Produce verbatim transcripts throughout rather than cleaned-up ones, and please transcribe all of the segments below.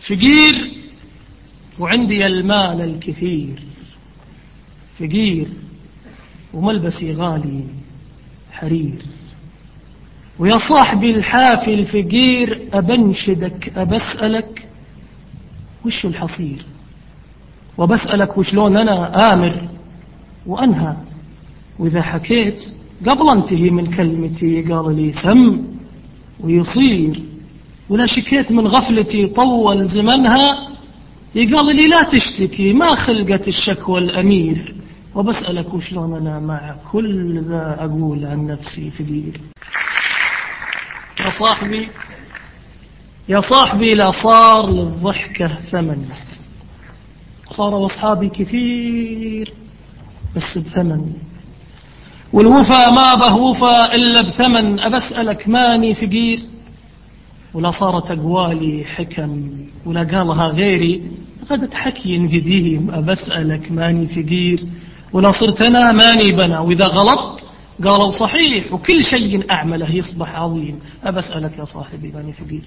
فقير وعندي المال الكثير، فقير وملبسي غالي حرير، ويا صاحبي الحافي الفقير أبنشدك أبسألك وش الحصير، وبسألك وشلون أنا آمر وأنهى، وإذا حكيت قبل انتهي من كلمتي قال لي سم ويصير، ولا شكيت من غفلتي طول زمنها يقال لي لا تشتكي ما خلقت الشكوى الأمير، وبسألك وشلون أنا مع كل ذا أقول عن نفسي فقير. يا صاحبي يا صاحبي لا صار للضحكة ثمن، صاروا أصحابي كثير بس بثمن، والوفا ما به وفا إلا بثمن، أبسألك ماني فقير، ولا صارت أقوالي حكم ولا قالها غيري غدت حكي قديم، أبسألك ماني فقير، ولا صرت أنا ماني بنا، وإذا غلط قالوا صحيح وكل شيء أعمله يصبح عظيم، أبسألك يا صاحبي ماني فقير.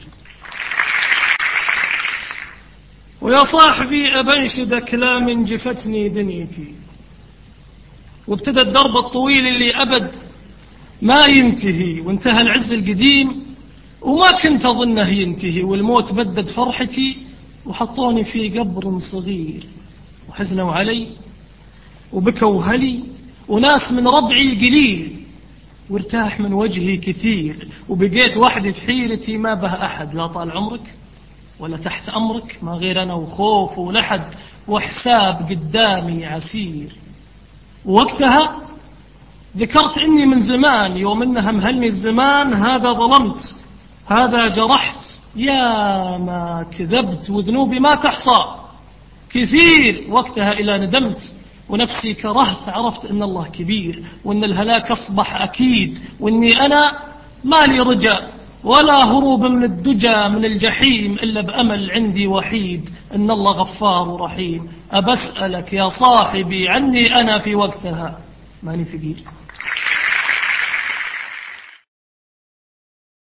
ويا صاحبي أبنشدك لا من جفتني دنيتي، وابتدى الدرب الطويل اللي أبد ما ينتهي، وانتهى العز القديم وما كنت أظنه ينتهي، والموت بدد فرحتي وحطوني في قبر صغير، وحزنوا علي وبكوا هلي وناس من ربعي قليل، وارتاح من وجهي كثير، وبقيت وحدي في حيرتي ما به أحد، لا طال عمرك ولا تحت أمرك، ما غير أنا وخوف ولحد وحساب قدامي عسير. ووقتها ذكرت إني من زمان يوم إنها مهلني الزمان، هذا ظلمت هذا جرحت، يا ما كذبت وذنوبي ما تحصى كثير، وقتها إلى ندمت ونفسي كرهت، عرفت إن الله كبير وإن الهلاك أصبح أكيد، وإني أنا ما لي رجاء ولا هروب من الدجى من الجحيم إلا بأمل عندي وحيد، إن الله غفار رحيم. أبسألك يا صاحبي عني أنا في وقتها ماني فقير.